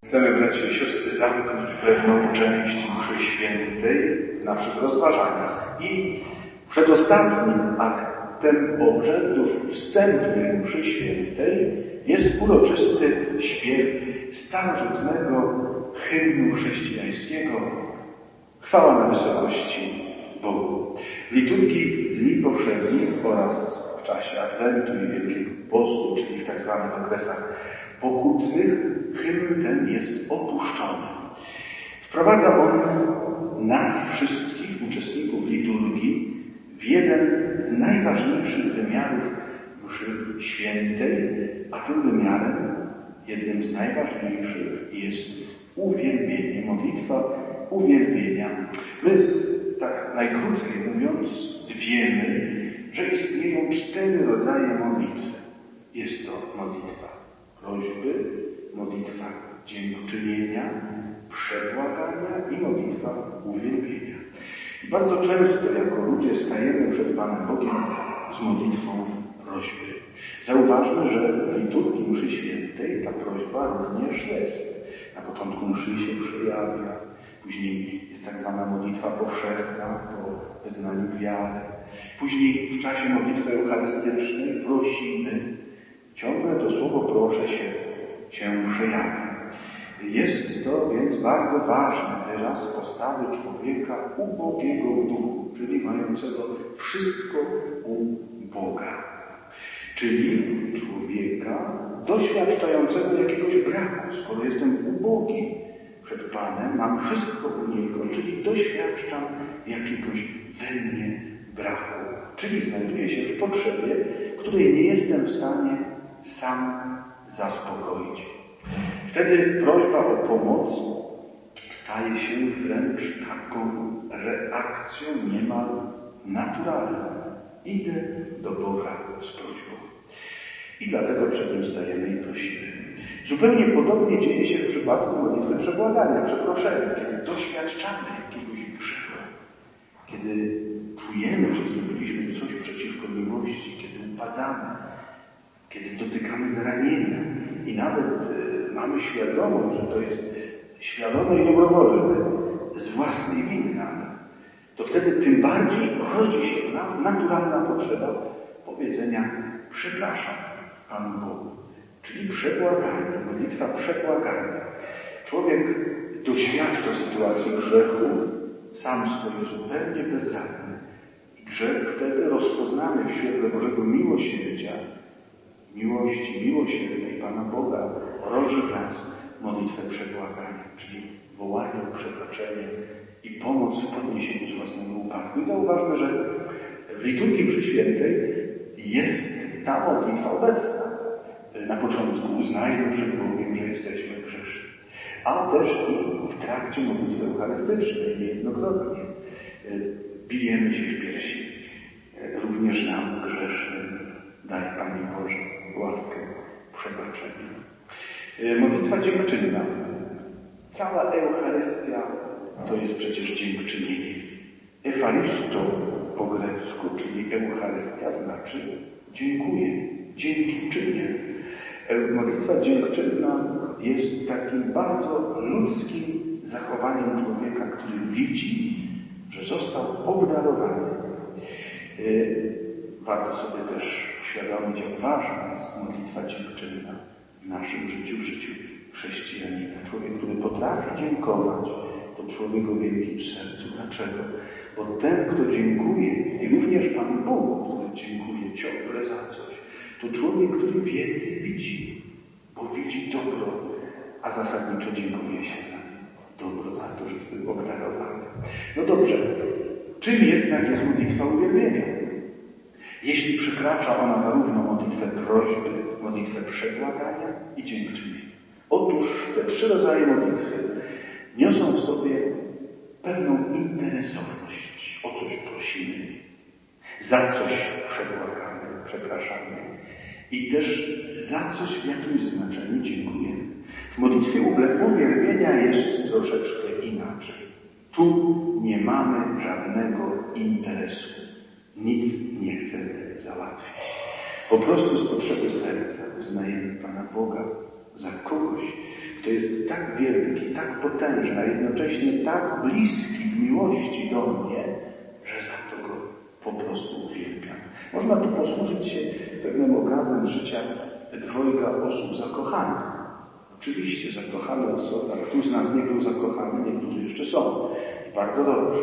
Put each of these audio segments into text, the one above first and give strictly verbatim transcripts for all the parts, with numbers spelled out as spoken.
Chcemy, bracia i siostry, zamknąć pewną część mszy świętej w naszych rozważaniach. I przedostatnim aktem obrzędów wstępnych mszy świętej jest uroczysty śpiew starożytnego hymnu chrześcijańskiego Chwała na wysokości Bogu. W liturgii Dni Powszednich oraz w czasie Adwentu i Wielkiego Postu, czyli w tak zwanych okresach pokutnych, hymn ten jest opuszczony. Wprowadza on nas wszystkich, uczestników liturgii, w jeden z najważniejszych wymiarów mszy świętej, a tym wymiarem, jednym z najważniejszych, jest uwielbienie, modlitwa uwielbienia. My, tak najkrócej mówiąc, wiemy, że istnieją cztery rodzaje modlitwy. Jest to modlitwa prośby, modlitwa dziękczynienia, przebłagania i modlitwa uwielbienia. I bardzo często jako ludzie stajemy przed Panem Bogiem z modlitwą prośby. Zauważmy, że w liturgii mszy świętej ta prośba również jest. Na początku mszy się przejawia, później jest tak zwana modlitwa powszechna po wyznaniu wiary. Później w czasie modlitwy eucharystycznej prosimy. Ciągle to słowo proszę się, się przejawia. Jest to więc bardzo ważny wyraz postawy człowieka ubogiego w duchu, czyli mającego wszystko u Boga. Czyli człowieka doświadczającego jakiegoś braku. Skoro jestem ubogi przed Panem, mam wszystko u Niego, czyli doświadczam jakiegoś we mnie braku. Czyli znajduję się w potrzebie, której nie jestem w stanie sam zaspokoić. Wtedy prośba o pomoc staje się wręcz taką reakcją niemal naturalną. Idę do Boga z prośbą. I dlatego przed Nim stajemy i prosimy. Zupełnie podobnie dzieje się w przypadku modlitwy przebłagania, przeproszenia, kiedy doświadczamy jakiegoś grzechu, kiedy czujemy, że zrobiliśmy coś przeciwko miłości, kiedy upadamy, kiedy dotykamy zranienia i nawet y, mamy świadomość, że to jest świadome i dobrowolne, z własnej winy nawet, to wtedy tym bardziej rodzi się w nas naturalna potrzeba powiedzenia przepraszam Panu Bogu, czyli przebłaganie, modlitwa przebłagania. Człowiek doświadcza sytuacji grzechu sam swoje zupełnie bezradny. I grzech wtedy rozpoznany w świetle Bożego miłosierdzia, miłości, miłosiernej Pana Boga, rodzi w nas modlitwę przebłagania, czyli wołanie o przebaczenie i pomoc w podniesieniu z własnego upadku. I zauważmy, że w liturgii mszy świętej jest ta modlitwa obecna. Na początku uznajmy przed Bogiem, że jesteśmy grzeszni, a też i w trakcie modlitwy eucharystycznej niejednokrotnie bijemy się w piersi. Również nam grzesznym daj, Panie Boże, łaskę przebaczenia. Modlitwa dziękczynna. Cała Eucharystia to jest przecież dziękczynienie. Eucharisto po grecku, czyli Eucharystia znaczy dziękuję, dzięki czynię. Modlitwa dziękczynna jest takim bardzo ludzkim zachowaniem człowieka, który widzi, że został obdarowany. Warto sobie też uświadomić, jak ważna jest modlitwa dziękczynna w naszym życiu, w życiu chrześcijanina. Człowiek, który potrafi dziękować, to człowiek o wielkim sercu. Dlaczego? Bo ten, kto dziękuje, i również Panu Bogu, który dziękuje ciągle za coś, to człowiek, który więcej widzi, bo widzi dobro, a zasadniczo dziękuje się za dobro, za to, że jest tym obdarowany. No dobrze, czym jednak jest modlitwa uwielbienia? Jeśli przekracza ona zarówno modlitwę prośby, modlitwę przebłagania i dziękczynienia. Otóż te trzy rodzaje modlitwy niosą w sobie pewną interesowność. O coś prosimy, za coś przebłagamy, przepraszamy i też za coś w jakimś znaczeniu dziękujemy. W modlitwie uwielbienia jest troszeczkę inaczej. Tu nie mamy żadnego interesu. Nic nie chcemy załatwić. Po prostu z potrzeby serca uznajemy Pana Boga za kogoś, to jest tak wielki, tak potężny, a jednocześnie tak bliski w miłości do mnie, że za to go po prostu uwielbiam. Można tu posłużyć się pewnym obrazem życia dwojga osób zakochanych. Oczywiście zakochane osoby, a któż z nas nie był zakochany, niektórzy jeszcze są. Bardzo dobrze.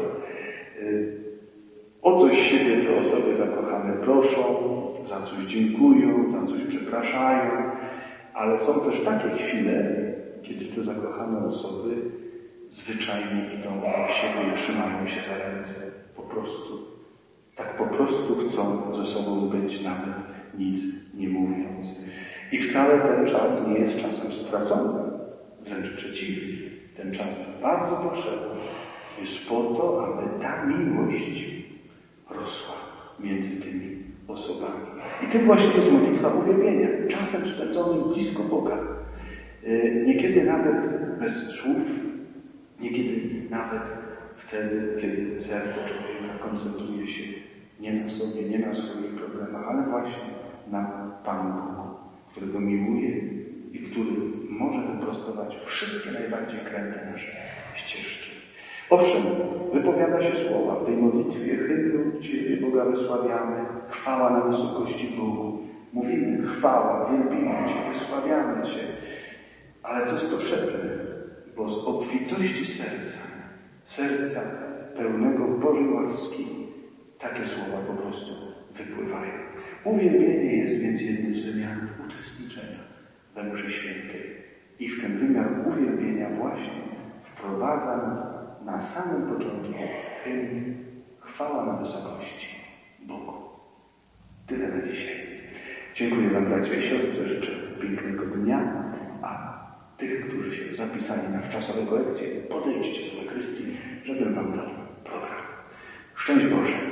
O coś siebie te osoby zakochane proszą, za coś dziękują, za coś przepraszają, ale są też takie chwile, kiedy te zakochane osoby zwyczajnie idą do siebie i trzymają się za ręce. Po prostu, tak po prostu chcą ze sobą być, nawet nic nie mówiąc. I wcale ten czas nie jest czasem straconym. Wręcz przeciwnie. Ten czas bardzo potrzebny jest po to, aby ta miłość rosła między tymi osobami. I tym właśnie jest modlitwa uwielbienia. Czasem spędzonym blisko Boga. Niekiedy nawet bez słów, niekiedy nawet wtedy, kiedy serce człowieka koncentruje się nie na sobie, nie na swoich problemach, ale właśnie na Panu Bogu, którego miłuje i który może wyprostować wszystkie najbardziej kręte nasze ścieżki. Owszem, wypowiada się słowa w tej modlitwie, hymnu Ciebie Boga wysławiamy, chwała na wysokości Bogu. Mówimy chwała, wielbimy Cię, wysławiamy Cię. Ale to jest potrzebne, bo z obfitości serca, serca pełnego Bożej łaski, takie słowa po prostu wypływają. Uwielbienie jest więc jednym z wymiarów uczestniczenia we mszy świętej. I w ten wymiar uwielbienia właśnie wprowadza nas na samym początku hymn chwała na wysokości Bogu. Tyle na dzisiaj. Dziękuję Wam, bracia i siostry, życzę pięknego dnia, a tych, którzy się zapisali na wczasowe kolekcje, podejdźcie do Zakrystii, żebym Wam dał program. Szczęść Boże!